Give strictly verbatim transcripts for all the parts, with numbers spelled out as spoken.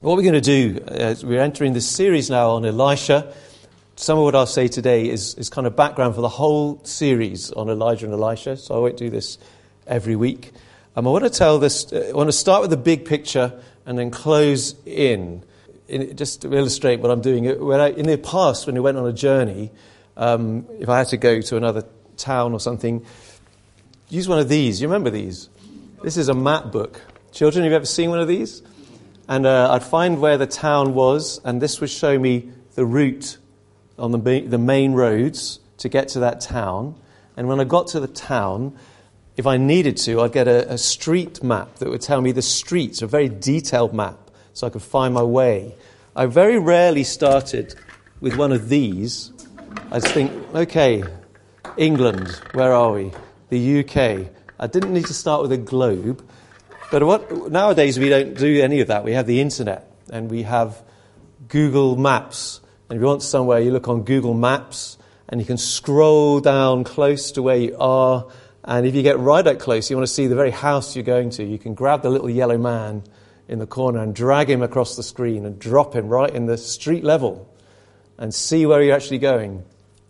What we're going to do is we're entering this series now on Elisha. Some of what I'll say today is, is kind of background for the whole series on Elijah and Elisha, so I won't do this every week. Um, I want to tell this, I want to start with the big picture and then close in, in just to illustrate what I'm doing. When I, in the past, when I went on a journey, um, if I had to go to another town or something, use one of these. You remember these? This is a map book. Children, have you ever seen one of these? And uh, I'd find where the town was, and this would show me the route on the ma- the main roads to get to that town. And when I got to the town, if I needed to, I'd get a, a street map that would tell me the streets, a very detailed map, so I could find my way. I very rarely started with one of these. I'd think, okay, England, where are we? The U K. I didn't need to start with a globe. But what, nowadays we don't do any of that. We have the internet and we have Google Maps. And if you want somewhere, you look on Google Maps and you can scroll down close to where you are. And if you get right up close, you want to see the very house you're going to, you can grab the little yellow man in the corner and drag him across the screen and drop him right in the street level and see where you're actually going.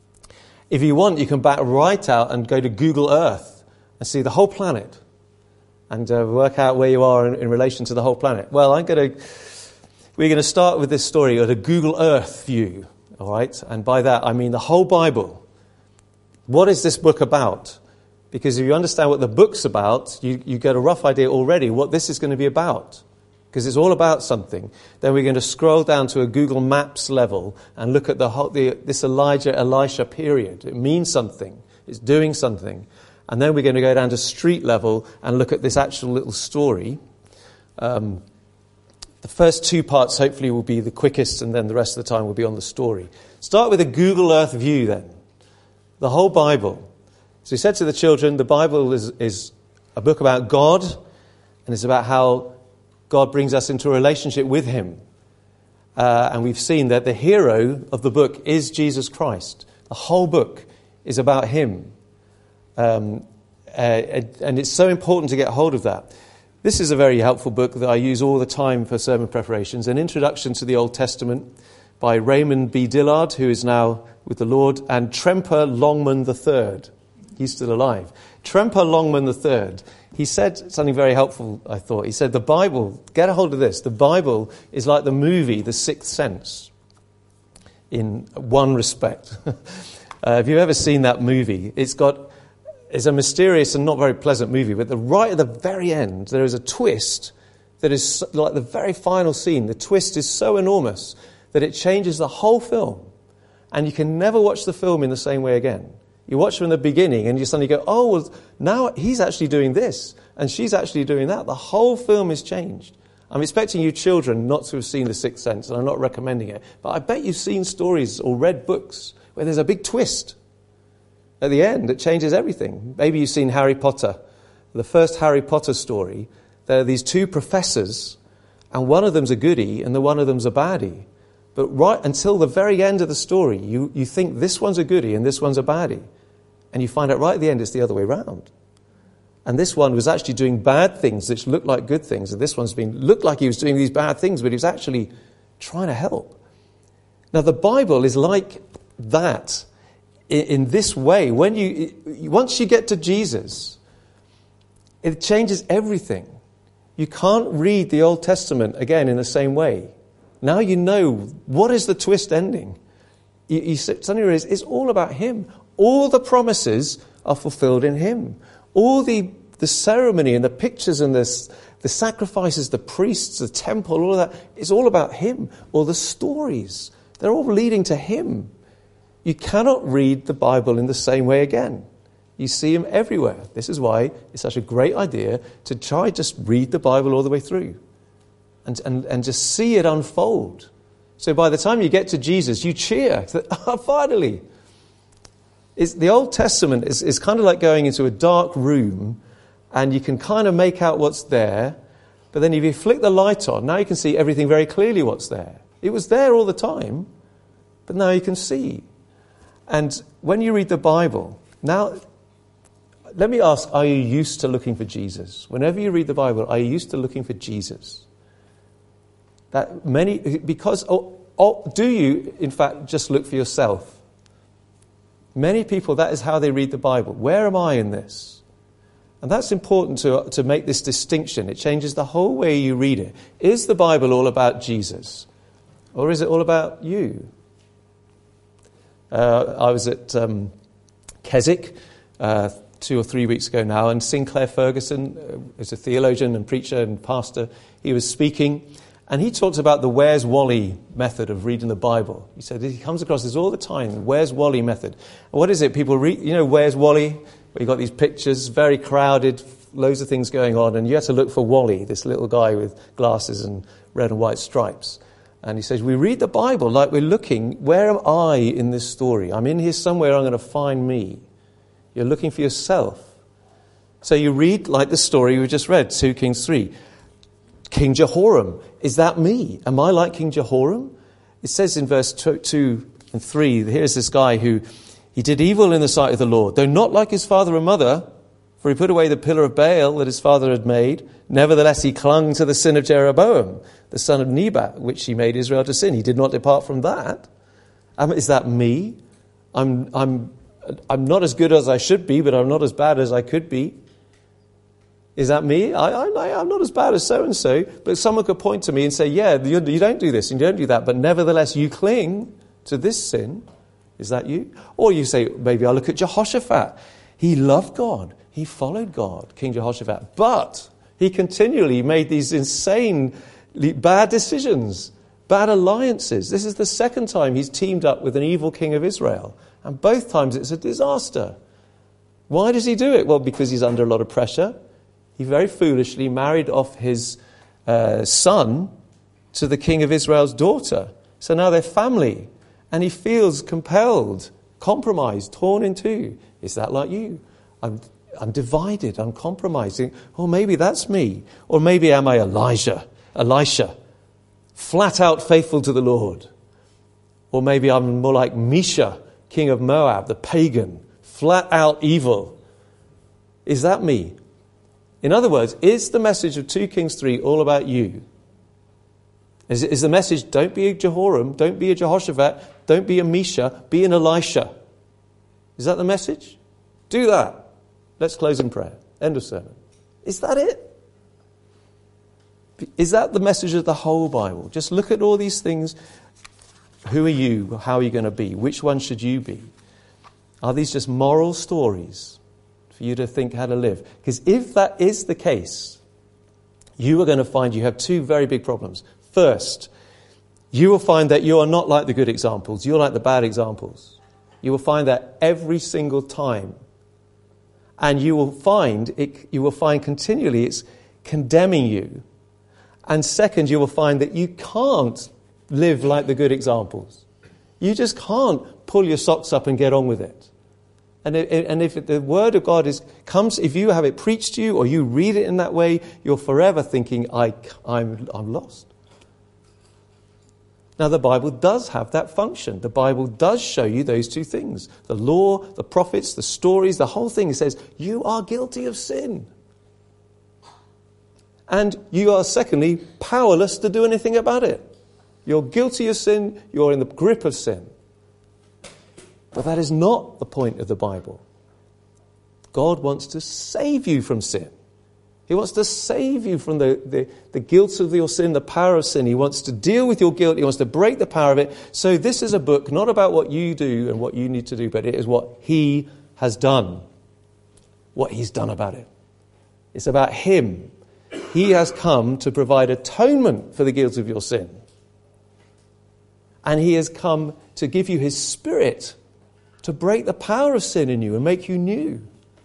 If you want, you can back right out and go to Google Earth and see the whole planet. And uh, work out where you are in, in relation to the whole planet. Well, I'm going to, we're going to start with this story at a Google Earth view, all right? And by that, I mean the whole Bible. What is this book about? Because if you understand what the book's about, you, you get a rough idea already what this is going to be about. Because it's all about something. Then we're going to scroll down to a Google Maps level and look at the whole, the, this Elijah-Elisha period. It means something. It's doing something. And then we're going to go down to street level and look at this actual little story. Um, the first two parts hopefully will be the quickest, and then the rest of the time will be on the story. Start with a Google Earth view then. The whole Bible. So he said to the children, the Bible is, is a book about God, and it's about how God brings us into a relationship with him. Uh, and we've seen that the hero of the book is Jesus Christ. The whole book is about him. Um, uh, and it's so important to get hold of that. This is a very helpful book that I use all the time for sermon preparations, An Introduction to the Old Testament by Raymond B. Dillard, who is now with the Lord, and Tremper Longman the third. He's still alive. Tremper Longman the third. He said something very helpful, I thought. He said, the Bible, get a hold of this, the Bible is like the movie The Sixth Sense in one respect. uh, if you've ever seen that movie, it's got... It's a mysterious and not very pleasant movie, but the, right at the very end, there is a twist that is like the very final scene. The twist is so enormous that it changes the whole film. And you can never watch the film in the same way again. You watch from the beginning and you suddenly go, oh, well, now he's actually doing this and she's actually doing that. The whole film is changed. I'm expecting you children not to have seen The Sixth Sense, and I'm not recommending it. But I bet you've seen stories or read books where there's a big twist at the end, it changes everything. Maybe you've seen Harry Potter. The first Harry Potter story, there are these two professors, and one of them's a goodie and the one of them's a baddie. But right until the very end of the story, you, you think this one's a goodie and this one's a baddie. And you find out right at the end it's the other way round. And this one was actually doing bad things which looked like good things. And this one's been looked like he was doing these bad things, but he was actually trying to help. Now the Bible is like that. In this way, when you once you get to Jesus, it changes everything. You can't read the Old Testament again in the same way. Now you know what is the twist ending. You, you suddenly realize it's all about him. All the promises are fulfilled in him. All the, the ceremony and the pictures and the, the sacrifices, the priests, the temple, all of that, it's all about him. All the stories, they're all leading to him. You cannot read the Bible in the same way again. You see him everywhere. This is why it's such a great idea to try just read the Bible all the way through and, and, and just see it unfold. So by the time you get to Jesus, you cheer. Oh, finally. It's, the Old Testament is, is kind of like going into a dark room and you can kind of make out what's there. But then if you flick the light on, now you can see everything very clearly what's there. It was there all the time, but now you can see. And when you read the Bible, now, let me ask, are you used to looking for Jesus? Whenever you read the Bible, are you used to looking for Jesus? That many, because, or, or do you, in fact, just look for yourself? Many people, that is how they read the Bible. Where am I in this? And that's important to, to make this distinction. It changes the whole way you read it. Is the Bible all about Jesus? Or is it all about you? Uh, I was at um, Keswick uh, two or three weeks ago now, and Sinclair Ferguson uh, is a theologian and preacher and pastor. He was speaking, and he talks about the Where's Wally method of reading the Bible. He said he comes across this all the time, the Where's Wally method. And what is it? People read, you know, Where's Wally? Where you've got these pictures, very crowded, loads of things going on, and you have to look for Wally, this little guy with glasses and red and white stripes. And he says, we read the Bible like we're looking, where am I in this story? I'm in here somewhere, I'm going to find me. You're looking for yourself. So you read like the story we just read, Second Kings three. King Jehoram, is that me? Am I like King Jehoram? It says in verse two and three, here's this guy who, he did evil in the sight of the Lord, though not like his father and mother, for he put away the pillar of Baal that his father had made. Nevertheless, he clung to the sin of Jeroboam, the son of Nebat, which he made Israel to sin. He did not depart from that. Um, is that me? I'm, I'm, I'm not as good as I should be, but I'm not as bad as I could be. Is that me? I, I, I'm not as bad as so-and-so, but someone could point to me and say, yeah, you, you don't do this and you don't do that, but nevertheless you cling to this sin. Is that you? Or you say, maybe I look at Jehoshaphat. He loved God. He followed God, King Jehoshaphat. But he continually made these insane bad decisions, bad alliances. This is the second time he's teamed up with an evil king of Israel. And both times it's a disaster. Why does he do it? Well, because he's under a lot of pressure. He very foolishly married off his uh, son to the king of Israel's daughter. So now they're family. And he feels compelled, compromised, torn in two. Is that like you? I'm, I'm divided, I'm compromising. Or maybe that's me. Or maybe am I Elijah, Elisha, flat out faithful to the Lord. Or maybe I'm more like Misha, king of Moab, the pagan, flat out evil. Is that me? In other words, is the message of Second Kings three all about you? Is, is the message, don't be a Jehoram, don't be a Jehoshaphat, don't be a Misha, be an Elisha? Is that the message? Do that. Let's close in prayer. End of sermon. Is that it? Is that the message of the whole Bible? Just look at all these things. Who are you? How are you going to be? Which one should you be? Are these just moral stories for you to think how to live? Because if that is the case, you are going to find you have two very big problems. First, you will find that you are not like the good examples. You're like the bad examples. You will find that every single time. And you will find it, you will find continually it's condemning you. And second, you will find that you can't live like the good examples. You just can't pull your socks up and get on with it. And if, and if the word of God is comes, if you have it preached to you or you read it in that way, you're forever thinking, I, I'm, I'm lost. Now, the Bible does have that function. The Bible does show you those two things. The law, the prophets, the stories, the whole thing says, you are guilty of sin. And you are, secondly, powerless to do anything about it. You're guilty of sin, you're in the grip of sin. But that is not the point of the Bible. God wants to save you from sin. He wants to save you from the, the, the guilt of your sin, the power of sin. He wants to deal with your guilt. He wants to break the power of it. So this is a book not about what you do and what you need to do, but it is what he has done. What he's done about it. It's about him. He has come to provide atonement for the guilt of your sin. And he has come to give you his Spirit to break the power of sin in you and make you new.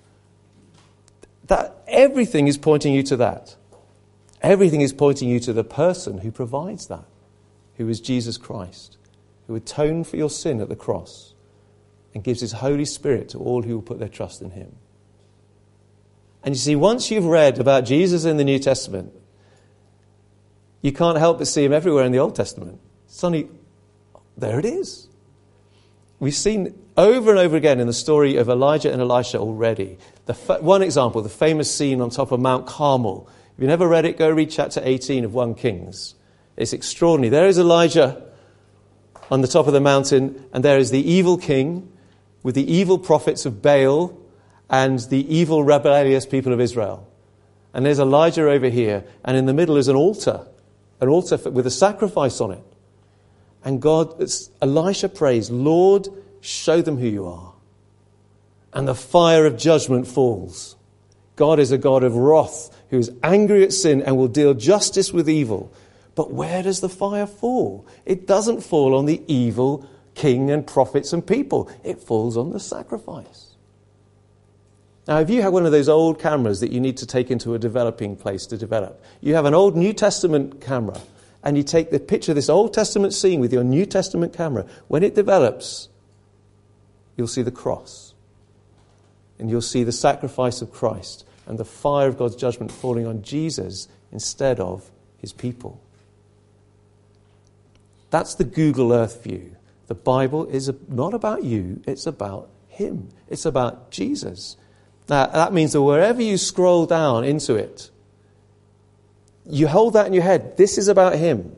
That everything is pointing you to that. Everything is pointing you to the person who provides that, who is Jesus Christ, who atoned for your sin at the cross and gives his Holy Spirit to all who will put their trust in him. And you see, once you've read about Jesus in the New Testament, you can't help but see him everywhere in the Old Testament. Suddenly, there it is. We've seen over and over again in the story of Elijah and Elisha already. The fa- one example, the famous scene on top of Mount Carmel. If you've never read it, go read chapter eighteen of First Kings. It's extraordinary. There is Elijah on the top of the mountain, and there is the evil king with the evil prophets of Baal and the evil rebellious people of Israel. And there's Elijah over here, and in the middle is an altar, an altar with a sacrifice on it. And God, Elisha prays, Lord, show them who you are. And the fire of judgment falls. God is a God of wrath who is angry at sin and will deal justice with evil. But where does the fire fall? It doesn't fall on the evil king and prophets and people. It falls on the sacrifice. Now, if you have one of those old cameras that you need to take into a developing place to develop, you have an old New Testament camera, and you take the picture of this Old Testament scene with your New Testament camera, when it develops, you'll see the cross. And you'll see the sacrifice of Christ and the fire of God's judgment falling on Jesus instead of his people. That's the Google Earth view. The Bible is not about you, it's about him. It's about Jesus. Now, that means that wherever you scroll down into it, you hold that in your head. This is about him.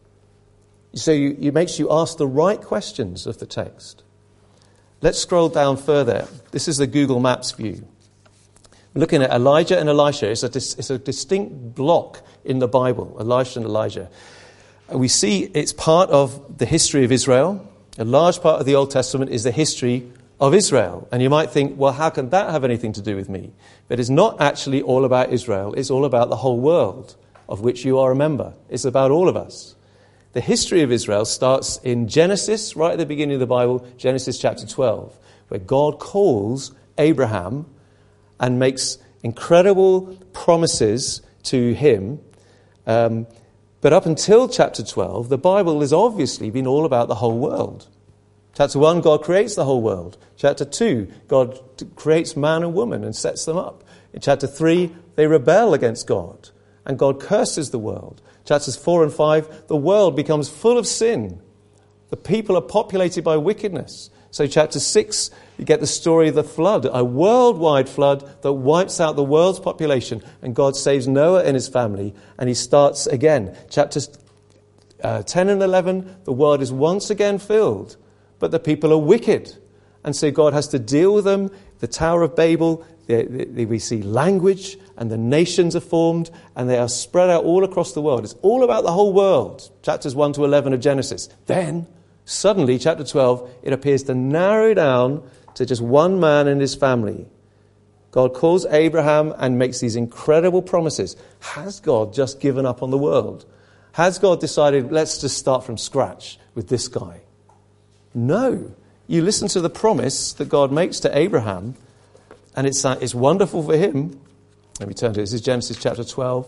So you, it makes you ask the right questions of the text. Let's scroll down further. This is the Google Maps view. We're looking at Elijah and Elisha. It's a, it's a distinct block in the Bible, Elisha and Elijah. And we see it's part of the history of Israel. A large part of the Old Testament is the history of Israel. And you might think, well, how can that have anything to do with me? But it's not actually all about Israel. It's all about the whole world of which you are a member. It's about all of us. The history of Israel starts in Genesis, right at the beginning of the Bible, Genesis chapter twelve, where God calls Abraham and makes incredible promises to him. Um, but up until chapter twelve, the Bible has obviously been all about the whole world. Chapter one, God creates the whole world. Chapter two, God creates man and woman and sets them up. In chapter three, they rebel against God, and God curses the world. Chapters four and five, the world becomes full of sin. The people are populated by wickedness. So chapter six, you get the story of the flood, a worldwide flood that wipes out the world's population, and God saves Noah and his family, and he starts again. Chapters uh, ten and eleven, the world is once again filled, but the people are wicked, and so God has to deal with them. The Tower of Babel, the, the, we see language, and the nations are formed, and they are spread out all across the world. It's all about the whole world, chapters one to eleven of Genesis. Then, suddenly, chapter twelve, it appears to narrow down to just one man and his family. God calls Abraham and makes these incredible promises. Has God just given up on the world? Has God decided, let's just start from scratch with this guy? No. You listen to the promise that God makes to Abraham, and it's, uh, it's wonderful for him. Let me turn to it. This is Genesis chapter twelve.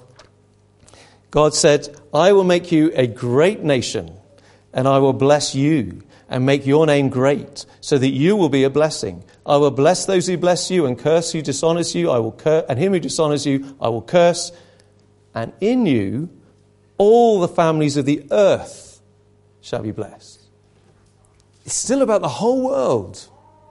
God said, I will make you a great nation, and I will bless you and make your name great, so that you will be a blessing. I will bless those who bless you, and curse who dishonors you. I will cur- and him who dishonors you, I will curse. And in you, all the families of the earth shall be blessed. It's still about the whole world.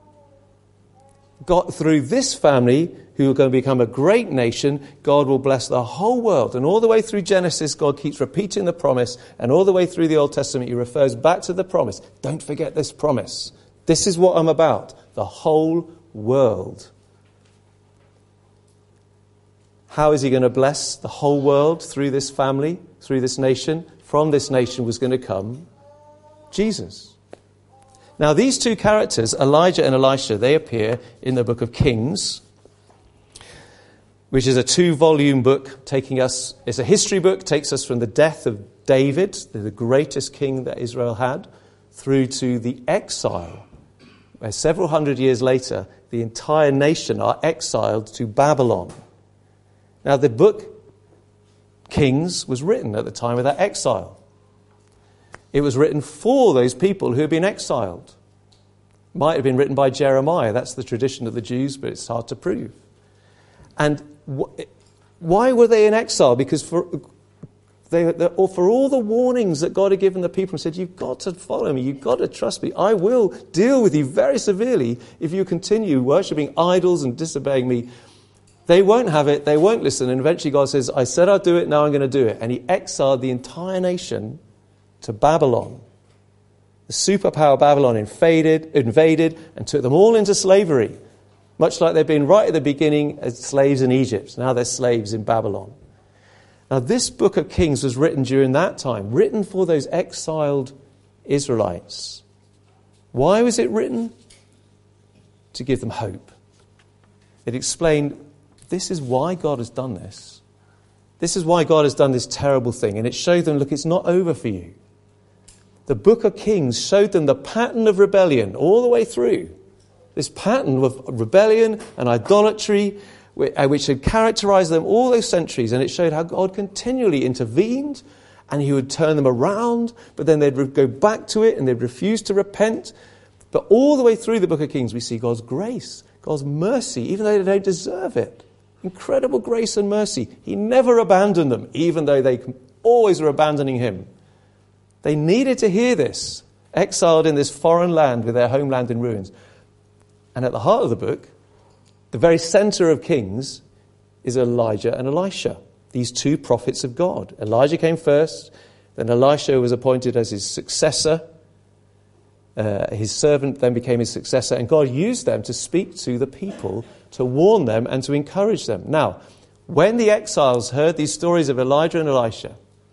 God, through this family, who are going to become a great nation, God will bless the whole world. And all the way through Genesis, God keeps repeating the promise. And all the way through the Old Testament, he refers back to the promise. Don't forget this promise. This is what I'm about. The whole world. How is he going to bless the whole world through this family, through this nation? From this nation was going to come Jesus. Now, these two characters, Elijah and Elisha, they appear in the book of Kings, which is a two-volume book taking us, it's a history book, takes us from the death of David, the greatest king that Israel had, through to the exile, where several hundred years later, the entire nation are exiled to Babylon. Now, the book Kings was written at the time of that exile. It was written for those people who had been exiled. Might have been written by Jeremiah. That's the tradition of the Jews, but it's hard to prove. And wh- why were they in exile? Because for they, they, or for all the warnings that God had given the people and said, you've got to follow me, you've got to trust me. I will deal with you very severely if you continue worshipping idols and disobeying me. They won't have it, they won't listen, and eventually God says, I said I'd do it, now I'm going to do it. And he exiled the entire nation to Babylon. The superpower Babylon invaded, invaded and took them all into slavery, much like they'd been right at the beginning as slaves in Egypt. Now they're slaves in Babylon. Now this book of Kings was written during that time, written for those exiled Israelites. Why was it written? To give them hope. It explained, this is why God has done this. This is why God has done this terrible thing. And it showed them, look, it's not over for you. The book of Kings showed them the pattern of rebellion all the way through. This pattern of rebellion and idolatry, which had characterized them all those centuries. And it showed how God continually intervened and he would turn them around, but then they'd go back to it and they'd refuse to repent. But all the way through the book of Kings, we see God's grace, God's mercy, even though they don't deserve it. Incredible grace and mercy. He never abandoned them, even though they always were abandoning him. They needed to hear this, exiled in this foreign land with their homeland in ruins. And at the heart of the book, the very center of Kings, is Elijah and Elisha, these two prophets of God. Elijah came first, then Elisha was appointed as his successor. Uh, his servant then became his successor, and God used them to speak to the people, to warn them and to encourage them. Now, when the exiles heard these stories of Elijah and Elisha,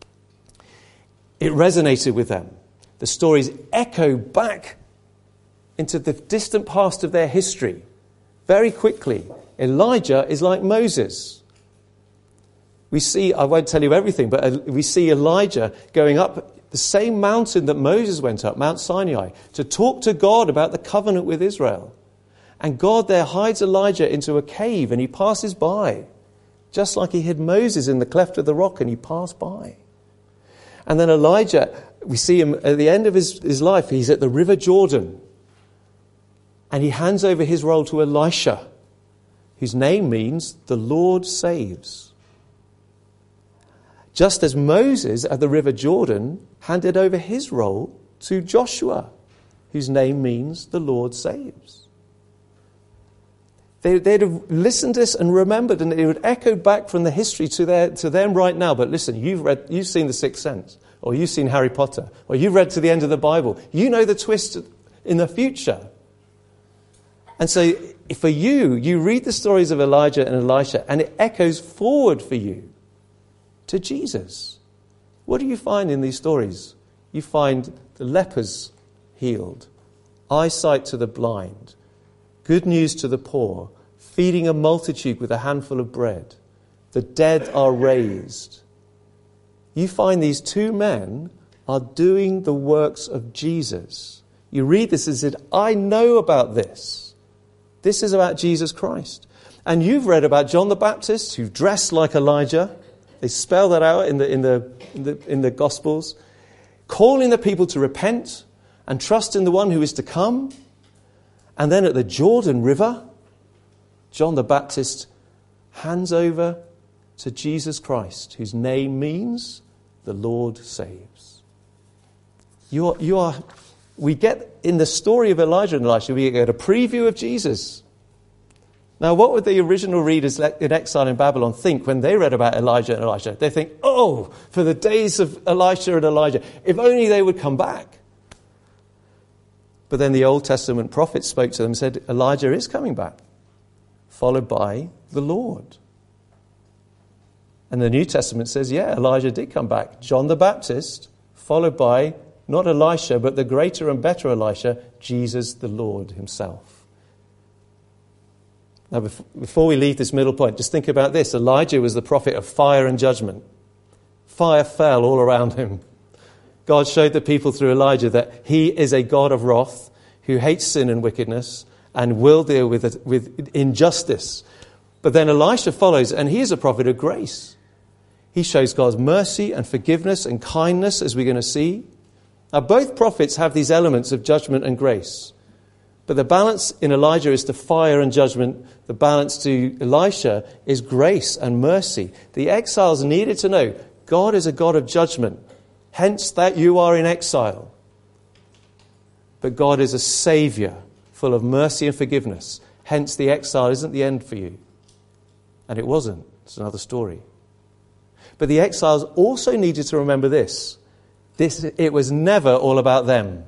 it resonated with them. The stories echo back into the distant past of their history very quickly. Elijah is like Moses. We see, I won't tell you everything, but we see Elijah going up the same mountain that Moses went up, Mount Sinai, to talk to God about the covenant with Israel. And God there hides Elijah into a cave and he passes by, just like he hid Moses in the cleft of the rock and he passed by. And then Elijah, we see him at the end of his, his life, he's at the River Jordan. And he hands over his role to Elisha, whose name means the Lord saves. Just as Moses at the River Jordan handed over his role to Joshua, whose name means the Lord saves. They, they'd have listened to this and remembered, and it would echo back from the history to, their, to them right now. But listen, you've read, you've seen The Sixth Sense, or you've seen Harry Potter, or you've read to the end of the Bible. You know the twist in the future. And so for you, you read the stories of Elijah and Elisha, and it echoes forward for you to Jesus. What do you find in these stories? You find the lepers healed, eyesight to the blind, good news to the poor, feeding a multitude with a handful of bread. The dead are raised. You find these two men are doing the works of Jesus. You read this and said, I know about this. This is about Jesus Christ. And you've read about John the Baptist, who dressed like Elijah. They spell that out in the, in the, in the, in the Gospels, calling the people to repent and trust in the one who is to come. And then at the Jordan River, John the Baptist hands over to Jesus Christ, whose name means the Lord saves. You are, you are, we get in the story of Elijah and Elisha, we get a preview of Jesus. Now, what would the original readers in exile in Babylon think when they read about Elijah and Elisha? They think, oh, for the days of Elisha and Elijah, if only they would come back. But then the Old Testament prophets spoke to them and said, Elijah is coming back, followed by the Lord. And the New Testament says, yeah, Elijah did come back. John the Baptist, followed by not Elisha, but the greater and better Elisha, Jesus the Lord himself. Now, before we leave this middle point, just think about this. Elijah was the prophet of fire and judgment. Fire fell all around him. God showed the people through Elijah that he is a God of wrath who hates sin and wickedness and will deal with it, with injustice. But then Elisha follows, and he is a prophet of grace. He shows God's mercy and forgiveness and kindness, as we're going to see. Now, both prophets have these elements of judgment and grace. But the balance in Elijah is to fire and judgment. The balance to Elisha is grace and mercy. The exiles needed to know God is a God of judgment. Hence that you are in exile. But God is a saviour full of mercy and forgiveness. Hence the exile isn't the end for you. And it wasn't. It's another story. But the exiles also needed to remember this. This it was never all about them.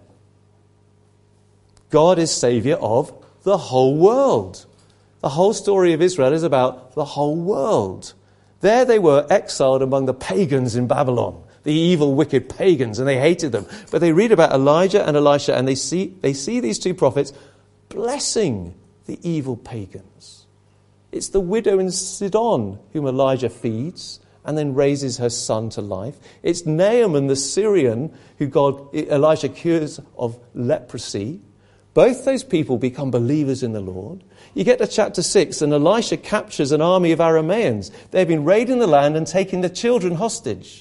God is Saviour of the whole world. The whole story of Israel is about the whole world. There they were, exiled among the pagans in Babylon, the evil, wicked pagans, and they hated them. But they read about Elijah and Elisha, and they see, they see these two prophets blessing the evil pagans. It's the widow in Sidon whom Elijah feeds and then raises her son to life. It's Naaman the Syrian who God Elisha cures of leprosy. Both those people become believers in the Lord. You get to chapter six, and Elisha captures an army of Arameans. They've been raiding the land and taking the children hostage.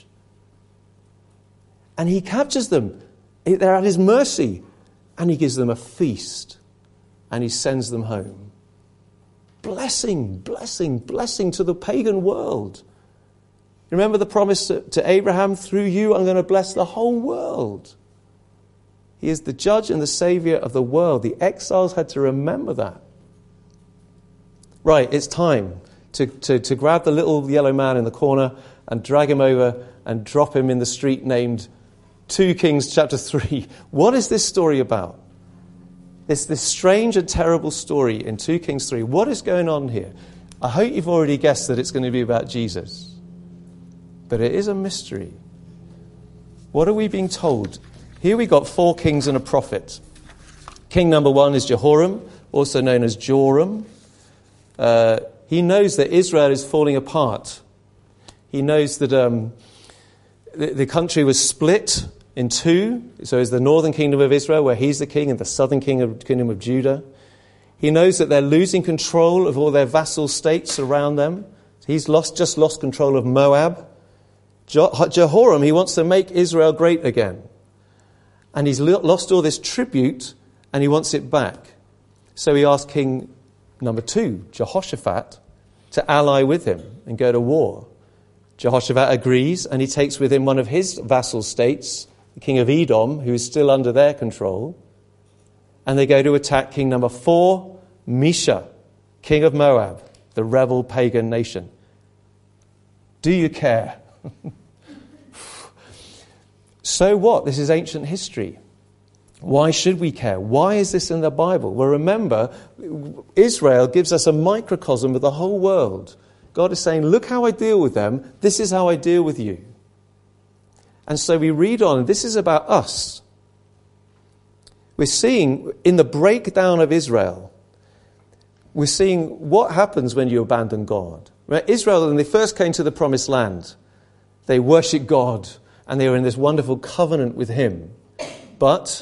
And he captures them. They're at his mercy. And he gives them a feast. And he sends them home. Blessing, blessing, blessing to the pagan world. Remember the promise to, to Abraham, through you I'm going to bless the whole world. He is the judge and the saviour of the world. The exiles had to remember that. Right, it's time to, to, to grab the little yellow man in the corner and drag him over and drop him in the street named two Kings chapter three. What is this story about? It's this strange and terrible story in two Kings three. What is going on here? I hope you've already guessed that it's going to be about Jesus. But it is a mystery. What are we being told? Here we got four kings and a prophet. King number one is Jehoram, also known as Joram. Uh, he knows that Israel is falling apart. He knows that um, the, the country was split in two. So is the northern kingdom of Israel, where he's the king, and the southern king of, kingdom of Judah. He knows that they're losing control of all their vassal states around them. He's lost, just lost control of Moab. Je- Jehoram, he wants to make Israel great again. And he's lost all this tribute, and he wants it back. So he asked King number two, Jehoshaphat, to ally with him and go to war. Jehoshaphat agrees, and he takes with him one of his vassal states, the king of Edom, who is still under their control. And they go to attack king number four, Mesha, king of Moab, the rebel pagan nation. Do you care? So what? This is ancient history. Why should we care? Why is this in the Bible? Well, remember, Israel gives us a microcosm of the whole world. God is saying, look how I deal with them. This is how I deal with you. And so we read on, this is about us. We're seeing in the breakdown of Israel, we're seeing what happens when you abandon God. Israel, when they first came to the promised land, they worshipped God and they were in this wonderful covenant with him. But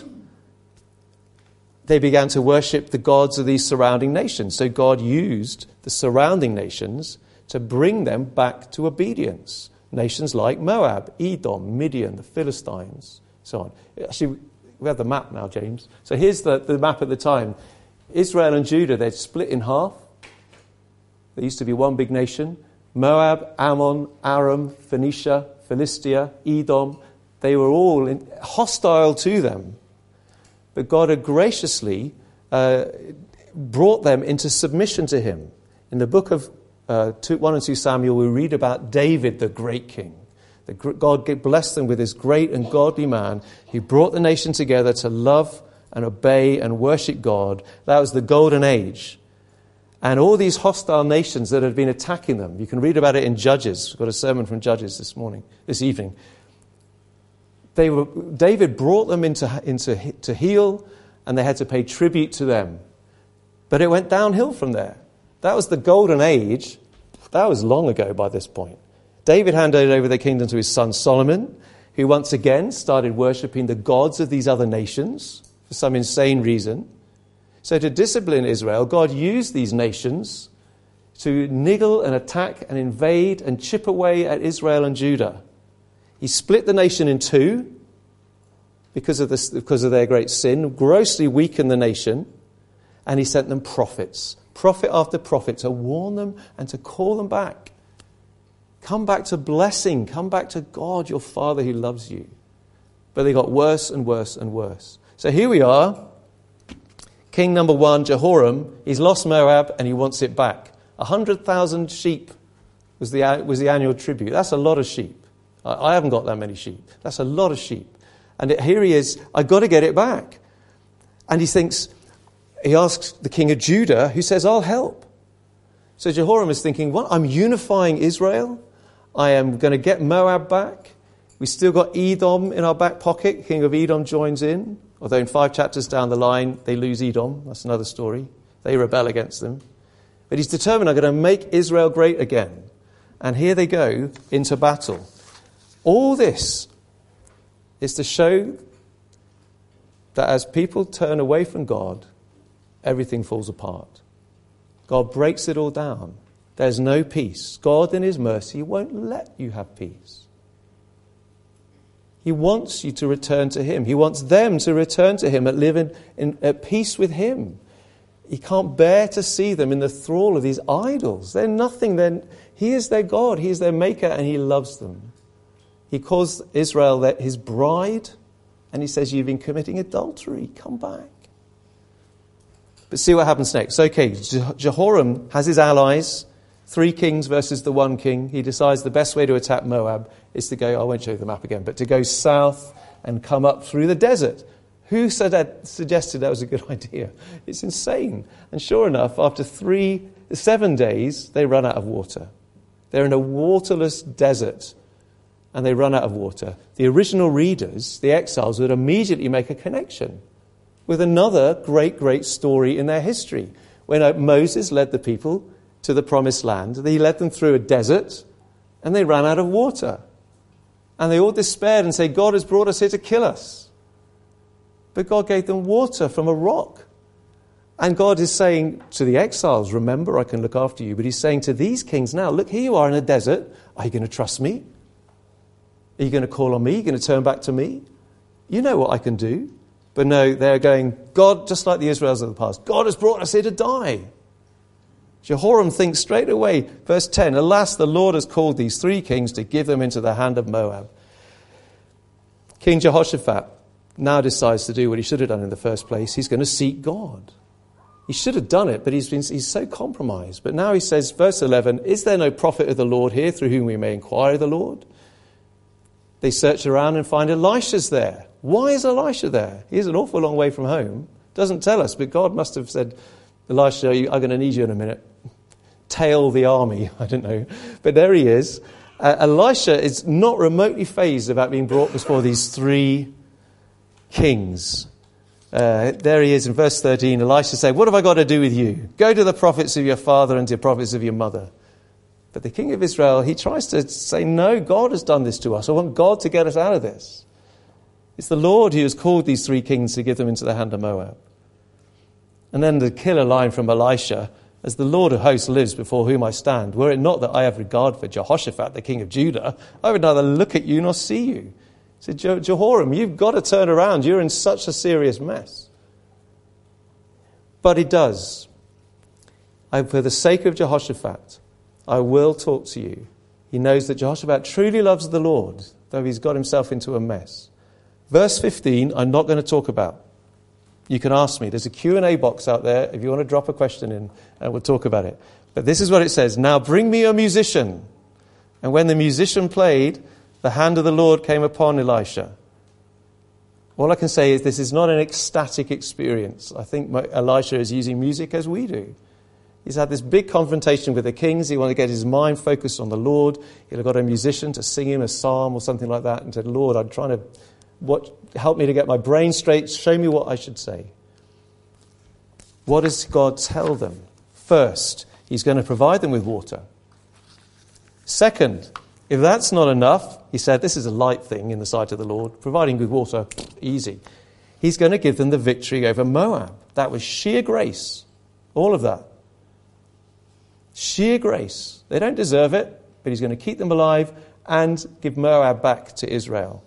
they began to worship the gods of these surrounding nations. So God used the surrounding nations to bring them back to obedience. Nations like Moab, Edom, Midian, the Philistines, so on. Actually, we have the map now, James. So here's the, the map at the time. Israel and Judah, they'd split in half. There used to be one big nation. Moab, Ammon, Aram, Phoenicia, Philistia, Edom, they were all in, hostile to them. But God had graciously uh, brought them into submission to him. In the book of uh, two, one and two Samuel, we read about David, the great king. The, God blessed them with this great and godly man. He brought the nation together to love and obey and worship God. That was the golden age. And all these hostile nations that had been attacking them, you can read about it in Judges. We've got a sermon from Judges this morning, this evening. They were, David brought them into, into to heel, and they had to pay tribute to them. But it went downhill from there. That was the golden age. That was long ago by this point. David handed over the kingdom to his son Solomon, who once again started worshipping the gods of these other nations for some insane reason. So to discipline Israel, God used these nations to niggle and attack and invade and chip away at Israel and Judah. He split the nation in two because of, this, because of their great sin, grossly weakened the nation, and he sent them prophets, prophet after prophet, to warn them and to call them back. Come back to blessing. Come back to God, your Father who loves you. But they got worse and worse and worse. So here we are. King number one, Jehoram, he's lost Moab and he wants it back. one hundred thousand sheep was the, was the annual tribute. That's a lot of sheep. I, I haven't got that many sheep. That's a lot of sheep. And it, here he is, I've got to get it back. And he thinks, he asks the king of Judah, who says, I'll help. So Jehoram is thinking, what? I'm unifying Israel. I am going to get Moab back. We still got Edom in our back pocket. King of Edom joins in. Although in five chapters down the line, they lose Edom. That's another story. They rebel against them. But he's determined, I'm going to make Israel great again. And here they go into battle. All this is to show that as people turn away from God, everything falls apart. God breaks it all down. There's no peace. God in his mercy won't let you have peace. He wants you to return to him. He wants them to return to him and live in, in at peace with him. He can't bear to see them in the thrall of these idols. They're nothing. They're, he is their God. He is their maker, and he loves them. He calls Israel his bride, and he says, you've been committing adultery. Come back. But see what happens next. Okay, Jehoram has his allies, three kings versus the one king. He decides the best way to attack Moab is to go, I won't show you the map again, but to go south and come up through the desert. Who said that, suggested that was a good idea? It's insane. And sure enough, after three, seven days, they run out of water. They're in a waterless desert, and they run out of water. The original readers, the exiles, would immediately make a connection with another great, great story in their history. When Moses led the people to the promised land, he led them through a desert, and they ran out of water. And they all despaired and said, God has brought us here to kill us. But God gave them water from a rock. And God is saying to the exiles, remember, I can look after you. But he's saying to these kings now, look, here you are in a desert. Are you going to trust me? Are you going to call on me? Are you going to turn back to me? You know what I can do. But no, they're going, God, just like the Israelites of the past, God has brought us here to die. Jehoram thinks straight away, verse ten, alas, the Lord has called these three kings to give them into the hand of Moab. King Jehoshaphat now decides to do what he should have done in the first place. He's going to seek God. He should have done it, but he's been, he's so compromised. But now he says, verse eleven, is there no prophet of the Lord here through whom we may inquire of the Lord? They search around and find Elisha's there. Why is Elisha there? He's an awful long way from home. Doesn't tell us, but God must have said, Elisha, I'm going to need you in a minute. Tail the army, I don't know. But there he is. Uh, Elisha is not remotely fazed about being brought before these three kings. Uh, there he is in verse thirteen. Elisha said, what have I got to do with you? Go to the prophets of your father and to the prophets of your mother. But the king of Israel, he tries to say, no, God has done this to us. I want God to get us out of this. It's the Lord who has called these three kings to give them into the hand of Moab. And then the killer line from Elisha, as the Lord of hosts lives before whom I stand, were it not that I have regard for Jehoshaphat, the king of Judah, I would neither look at you nor see you. He said, Je- Jehoram, you've got to turn around. You're in such a serious mess. But he does. I, for the sake of Jehoshaphat, I will talk to you. He knows that Jehoshaphat truly loves the Lord, though he's got himself into a mess. Verse fifteen, I'm not going to talk about. You can ask me. There's a Q and A box out there if you want to drop a question in, and we'll talk about it. But this is what it says. Now bring me a musician. And when the musician played, the hand of the Lord came upon Elisha. All I can say is this is not an ecstatic experience. I think Elisha is using music as we do. He's had this big confrontation with the kings. He wanted to get his mind focused on the Lord. He'd got a musician to sing him a psalm or something like that and said, Lord, I'm trying to what, help me to get my brain straight. Show me what I should say. What does God tell them? First, he's going to provide them with water. Second, if that's not enough, he said, this is a light thing in the sight of the Lord. Providing good water, easy. He's going to give them the victory over Moab. That was sheer grace. All of that. Sheer grace. They don't deserve it, but he's going to keep them alive and give Moab back to Israel.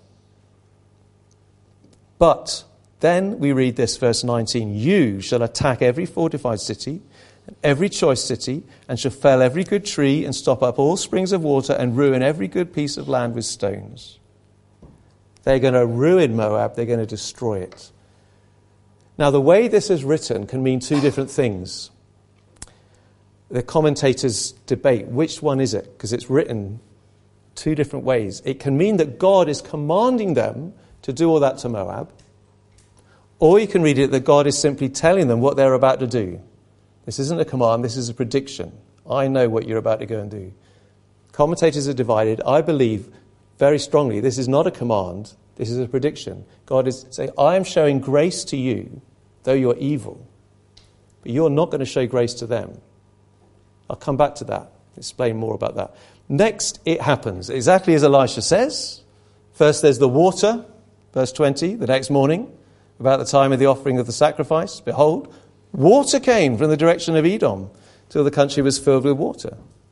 But then we read this, verse nineteen, you shall attack every fortified city and every choice city, and shall fell every good tree and stop up all springs of water and ruin every good piece of land with stones. They're going to ruin Moab. They're going to destroy it. Now, the way this is written can mean two different things. the commentators debate which one is it, because it's written two different ways. It can mean that God is commanding them to do all that to Moab, or you can read it that God is simply telling them what they're about to do. This isn't a command, this is a prediction. I know what you're about to go and do. Commentators are divided. I believe very strongly this is not a command, this is a prediction. God is saying, I am showing grace to you, though you're evil, but you're not going to show grace to them. I'll come back to that, explain more about that. Next, it happens exactly as Elisha says. First there's the water, verse twenty, the next morning, about the time of the offering of the sacrifice. Behold, water came from the direction of Edom, till the country was filled with water.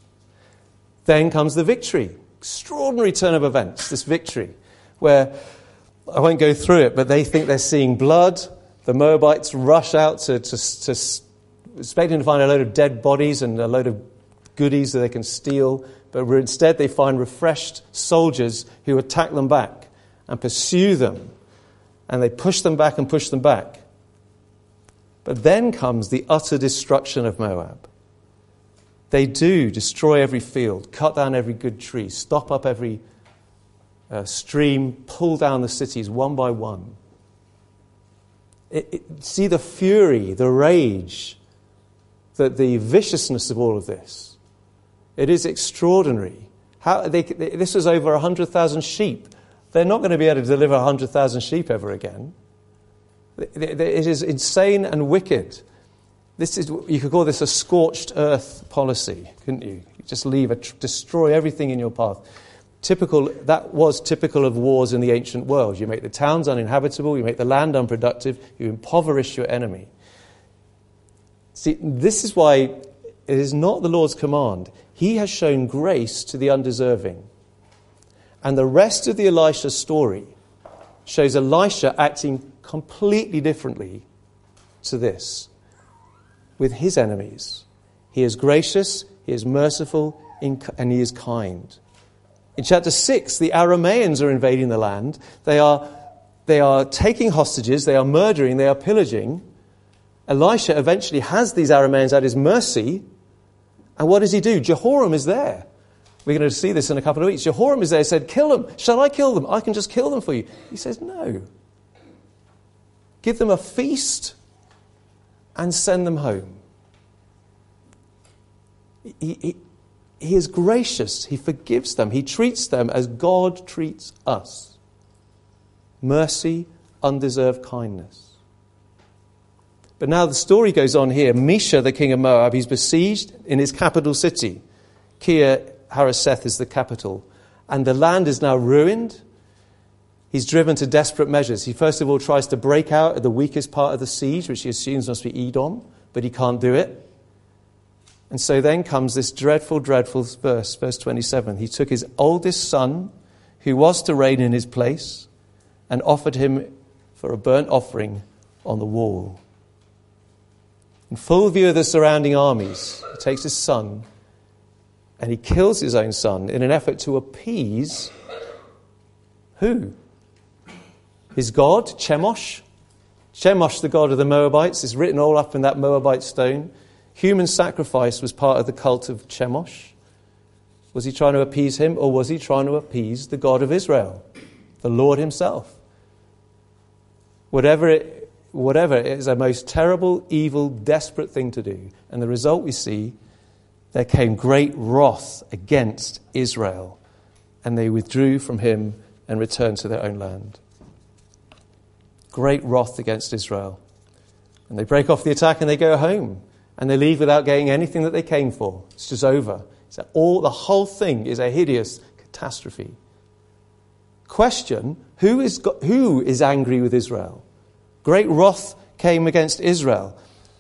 Then comes the victory. Extraordinary turn of events, this victory, where, I won't go through it, but they think they're seeing blood. The Moabites rush out to, to, to expecting to find a load of dead bodies and a load of goodies that they can steal, but instead they find refreshed soldiers who attack them back and pursue them, and they push them back and push them back. But then comes the utter destruction of Moab. They do destroy every field, cut down every good tree, stop up every uh, stream, pull down the cities one by one. It, it, see the fury, the rage, the, the viciousness of all of this. It is extraordinary. How they, they, this was over one hundred thousand sheep. They're not going to be able to deliver one hundred thousand sheep ever again. It is insane and wicked. This is, you could call this a scorched earth policy, couldn't you? You just leave, a, destroy everything in your path. Typical, that was typical of wars in the ancient world. You make the towns uninhabitable, you make the land unproductive, you impoverish your enemy. See, this is why it is not the Lord's command. He has shown grace to the undeserving. And the rest of the Elisha story shows Elisha acting completely differently to this with his enemies. He is gracious, he is merciful, and he is kind. In chapter six, the Arameans are invading the land. They are, they are taking hostages, they are murdering, they are pillaging. Elisha eventually has these Arameans at his mercy. And what does he do? Jehoram is there. We're going to see this in a couple of weeks. Jehoram is there and said, kill them. Shall I kill them? I can just kill them for you. He says, no. Give them a feast and send them home. He, he, he is gracious. He forgives them. He treats them as God treats us. Mercy, undeserved kindness. But now the story goes on here. Mesha, the king of Moab, he's besieged in his capital city. Kir Hareseth is the capital. And the land is now ruined. He's driven to desperate measures. He first of all tries to break out at the weakest part of the siege, which he assumes must be Edom, but he can't do it. And so then comes this dreadful, dreadful verse, verse twenty-seven. He took his oldest son, who was to reign in his place, and offered him for a burnt offering on the wall. In full view of the surrounding armies, he takes his son and he kills his own son in an effort to appease who? His god, Chemosh. Chemosh, the god of the Moabites, is written all up in that Moabite stone. Human sacrifice was part of the cult of Chemosh. Was he trying to appease him, or was he trying to appease the God of Israel, the Lord himself? Whatever it, whatever it is a most terrible, evil, desperate thing to do. And the result we see, there came great wrath against Israel, and they withdrew from him and returned to their own land. Great wrath against Israel. And they break off the attack and they go home. And they leave without getting anything that they came for. It's just over. So all the whole thing is a hideous catastrophe. Question, who is, who is angry with Israel? Great wrath came against Israel.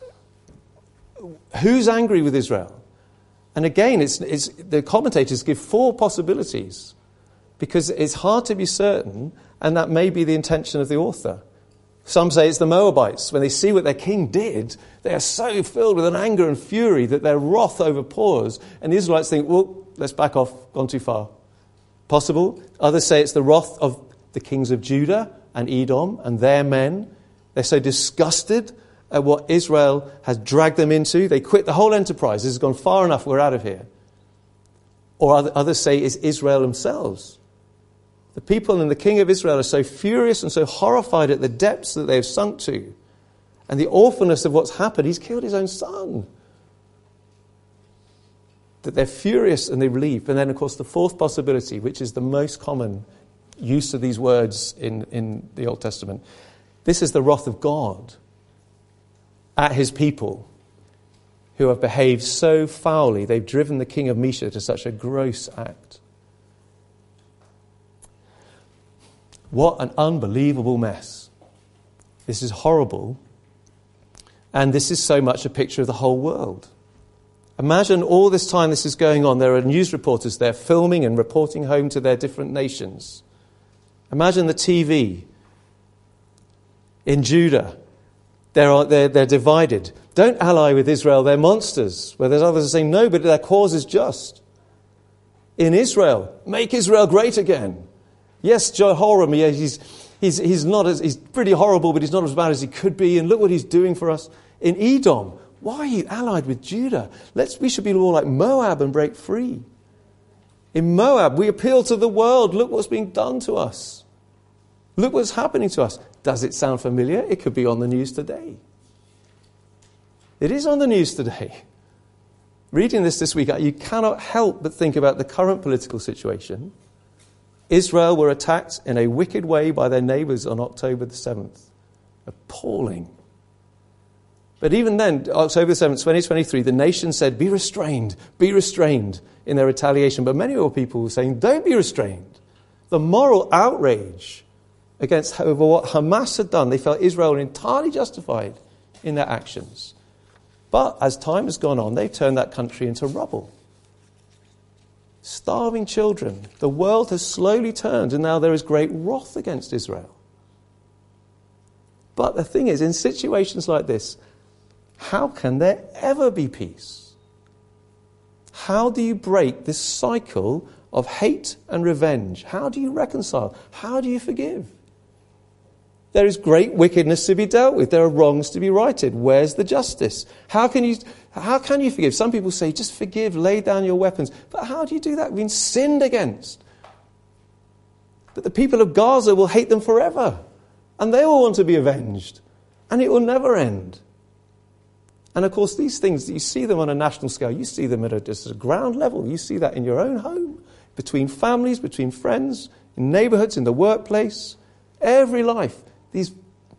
Who's angry with Israel? And again, it's, it's, the commentators give four possibilities, because it's hard to be certain, and that may be the intention of the author. Some say it's the Moabites. When they see what their king did, they are so filled with an anger and fury that their wrath overpours. And the Israelites think, well, let's back off, gone too far. Possible. Others say it's the wrath of the kings of Judah and Edom and their men. They're so disgusted at what Israel has dragged them into. They quit the whole enterprise. This has gone far enough. We're out of here. Or others say it's Israel themselves. The people and the king of Israel are so furious and so horrified at the depths that they have sunk to, and the awfulness of what's happened. He's killed his own son. That they're furious and they leave. And then, of course, the fourth possibility, which is the most common use of these words in, in the Old Testament. This is the wrath of God at his people who have behaved so foully. They've driven the king of Mesha to such a gross act. What an unbelievable mess. This is horrible. And this is so much a picture of the whole world. Imagine all this time this is going on. There are news reporters there filming and reporting home to their different nations. Imagine the T V in Judah. They're, they're, they're divided. Don't ally with Israel, they're monsters. Where there's others saying, no, but their cause is just. In Israel, make Israel great again. Yes, Jehoram, yeah, he's, he's, he's, not as, he's pretty horrible, but he's not as bad as he could be. And look what he's doing for us. In Edom, why are you allied with Judah? Let's, we should be more like Moab and break free. In Moab, we appeal to the world. Look what's being done to us. Look what's happening to us. Does it sound familiar? It could be on the news today. It is on the news today. Reading this this week, you cannot help but think about the current political situation. Israel were attacked in a wicked way by their neighbours on October the seventh. Appalling. But even then, October the seventh, twenty twenty-three, the nation said, be restrained, be restrained in their retaliation. But many more people were saying, don't be restrained. The moral outrage against over what Hamas had done, they felt Israel were entirely justified in their actions. But as time has gone on, they've turned that country into rubble. Starving children. The world has slowly turned, and now there is great wrath against Israel. But the thing is, in situations like this, how can there ever be peace? How do you break this cycle of hate and revenge? How do you reconcile? How do you forgive? There is great wickedness to be dealt with. There are wrongs to be righted. Where's the justice? How can you, how can you forgive? Some people say, just forgive, lay down your weapons. But how do you do that? We've been sinned against. But the people of Gaza will hate them forever. And they will want to be avenged. And it will never end. And of course, these things, you see them on a national scale. You see them at a, just a ground level. You see that in your own home, between families, between friends, in neighborhoods, in the workplace, every life. These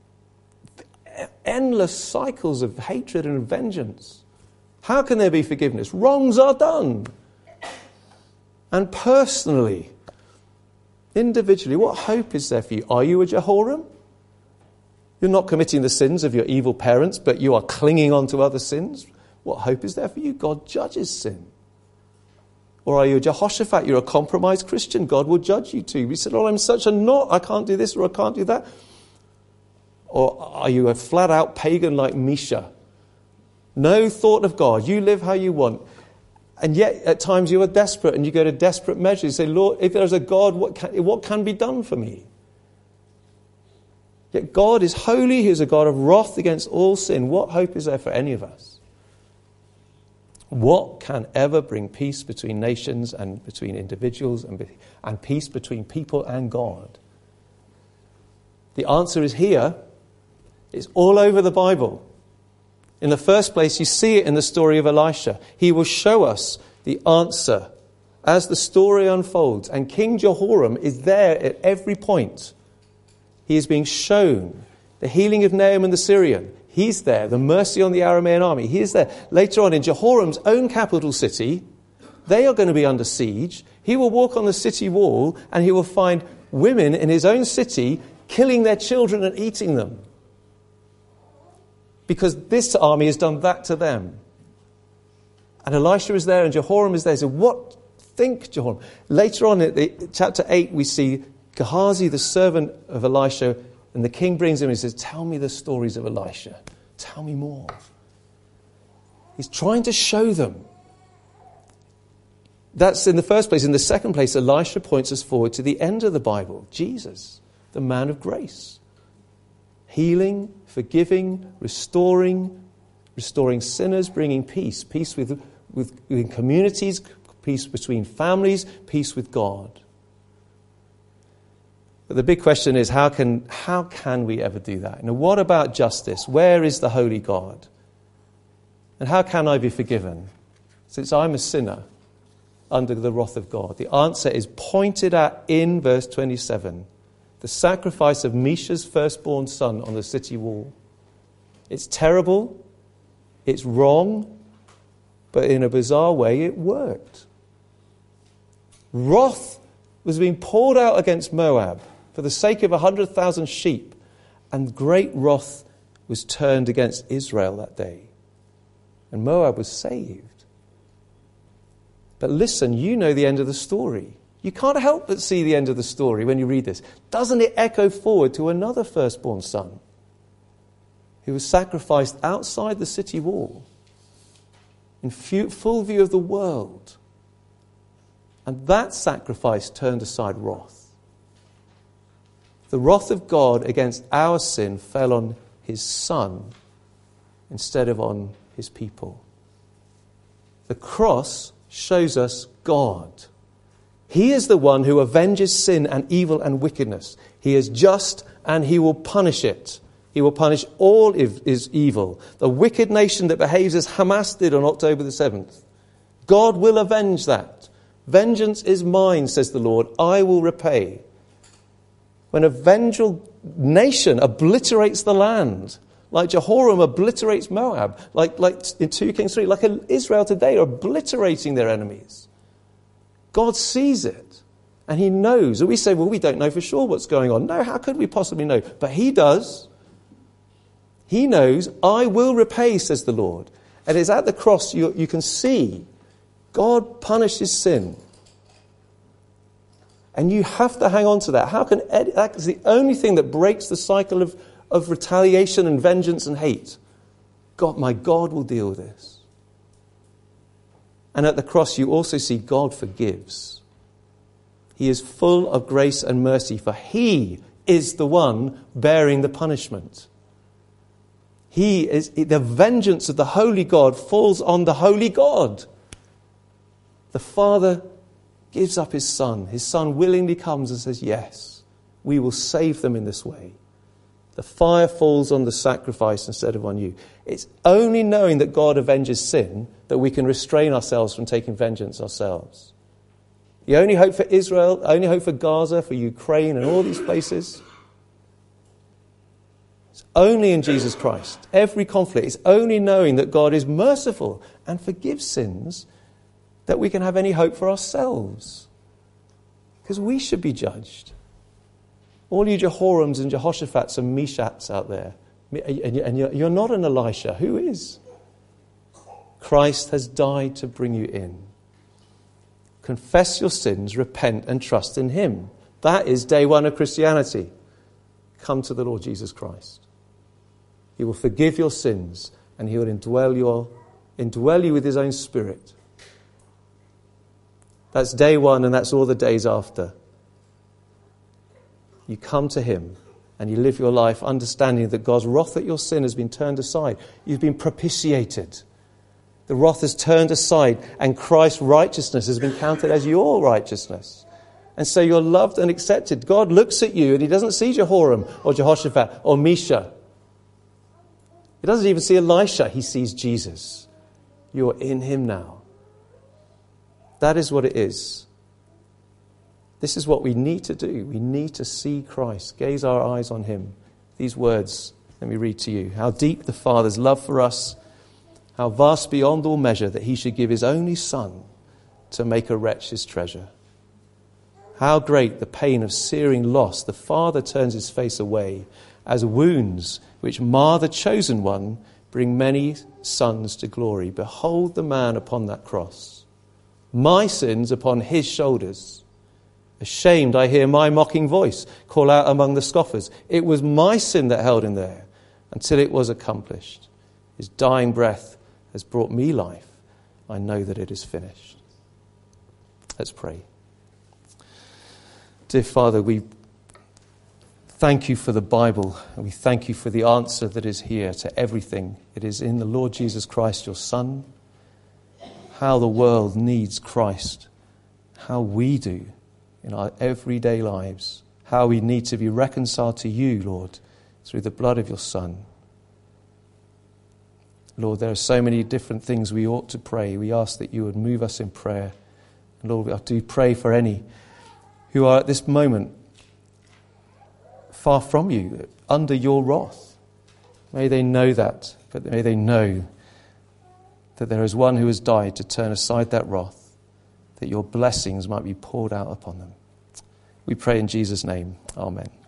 endless cycles of hatred and vengeance. How can there be forgiveness? Wrongs are done. And personally, individually, what hope is there for you? Are you a Jehoram? You're not committing the sins of your evil parents, but you are clinging on to other sins. What hope is there for you? God judges sin. Or are you a Jehoshaphat? You're a compromised Christian. God will judge you too. We said, oh, I'm such a knot. I can't do this or I can't do that. Or are you a flat-out pagan like Mesha? No thought of God. You live how you want. And yet, at times, you are desperate and you go to desperate measures. You say, Lord, if there's a God, what can, what can be done for me? Yet God is holy. He is a God of wrath against all sin. What hope is there for any of us? What can ever bring peace between nations and between individuals and, and peace between people and God? The answer is here. It's all over the Bible. In the first place, you see it in the story of Elisha. He will show us the answer as the story unfolds. And King Jehoram is there at every point. He is being shown the healing of Naaman the Syrian. He's there. The mercy on the Aramean army. He is there. Later on in Jehoram's own capital city, they are going to be under siege. He will walk on the city wall and he will find women in his own city killing their children and eating them. Because this army has done that to them. And Elisha is there and Jehoram is there. So what think Jehoram? Later on in the, chapter eight, we see Gehazi, the servant of Elisha, and the king brings him and he says, tell me the stories of Elisha. Tell me more. He's trying to show them. That's in the first place. In the second place, Elisha points us forward to the end of the Bible. Jesus, the man of grace. healing, forgiving, restoring, restoring sinners, bringing peace. Peace with, with, within communities, peace between families, peace with God. But the big question is, how can, how can we ever do that? You know, what about justice? Where is the holy God? And how can I be forgiven, since I'm a sinner under the wrath of God? The answer is pointed at in verse twenty-seven. The sacrifice of Misha's firstborn son on the city wall. It's terrible, it's wrong, but in a bizarre way it worked. Wrath was being poured out against Moab for the sake of a hundred thousand sheep, and great wrath was turned against Israel that day. And Moab was saved. But listen, you know the end of the story. You can't help but see the end of the story when you read this. Doesn't it echo forward to another firstborn son who was sacrificed outside the city wall in full view of the world? And that sacrifice turned aside wrath. The wrath of God against our sin fell on his son instead of on his people. The cross shows us God. He is the one who avenges sin and evil and wickedness. He is just and he will punish it. He will punish all is evil. The wicked nation that behaves as Hamas did on October the seventh. God will avenge that. Vengeance is mine, says the Lord. I will repay. When a vengeful nation obliterates the land, like Jehoram obliterates Moab, like, like in two Kings three, like Israel today are obliterating their enemies. God sees it, and he knows. And we say, well, we don't know for sure what's going on. No, how could we possibly know? But he does. He knows, I will repay, says the Lord. And it's at the cross you, you can see God punishes sin. And you have to hang on to that. How can that is the only thing that breaks the cycle of of retaliation and vengeance and hate. God, my God will deal with this. And at the cross you also see God forgives. He is full of grace and mercy, for he is the one bearing the punishment. He is, the vengeance of the holy God falls on the holy God. The Father gives up his Son. His Son willingly comes and says, yes, we will save them in this way. The fire falls on the sacrifice instead of on you. It's only knowing that God avenges sin that we can restrain ourselves from taking vengeance ourselves. The only hope for Israel, only hope for Gaza, for Ukraine and all these places, it's only in Jesus Christ. Every conflict is only knowing that God is merciful and forgives sins that we can have any hope for ourselves. Because we should be judged. All you Jehorams and Jehoshaphat's and Meshachs out there, and you're not an Elisha. Who is? Christ has died to bring you in. Confess your sins, repent, and trust in him. That is day one of Christianity. Come to the Lord Jesus Christ. He will forgive your sins, and he will indwell, your, indwell you with his own Spirit. That's day one, and that's all the days after. You come to him and you live your life understanding that God's wrath at your sin has been turned aside. You've been propitiated. The wrath is turned aside and Christ's righteousness has been counted as your righteousness. And so you're loved and accepted. God looks at you and he doesn't see Jehoram or Jehoshaphat or Mesha. He doesn't even see Elisha. He sees Jesus. You're in him now. That is what it is. This is what we need to do. We need to see Christ, gaze our eyes on him. These words, let me read to you. How deep the Father's love for us, how vast beyond all measure that he should give his only Son to make a wretch his treasure. How great the pain of searing loss. The Father turns his face away as wounds which mar the chosen one bring many sons to glory. Behold the man upon that cross. My sins upon his shoulders. Ashamed, I hear my mocking voice call out among the scoffers. It was my sin that held him there until it was accomplished. His dying breath has brought me life. I know that it is finished. Let's pray. Dear Father, we thank you for the Bible, and we thank you for the answer that is here to everything. It is in the Lord Jesus Christ, your Son. How the world needs Christ. How we do in our everyday lives. How we need to be reconciled to you, Lord, through the blood of your Son. Lord, there are so many different things we ought to pray. We ask that you would move us in prayer. And Lord, I do pray for any who are at this moment far from you, under your wrath. May they know that, but may they know that there is one who has died to turn aside that wrath, that your blessings might be poured out upon them. We pray in Jesus' name. Amen.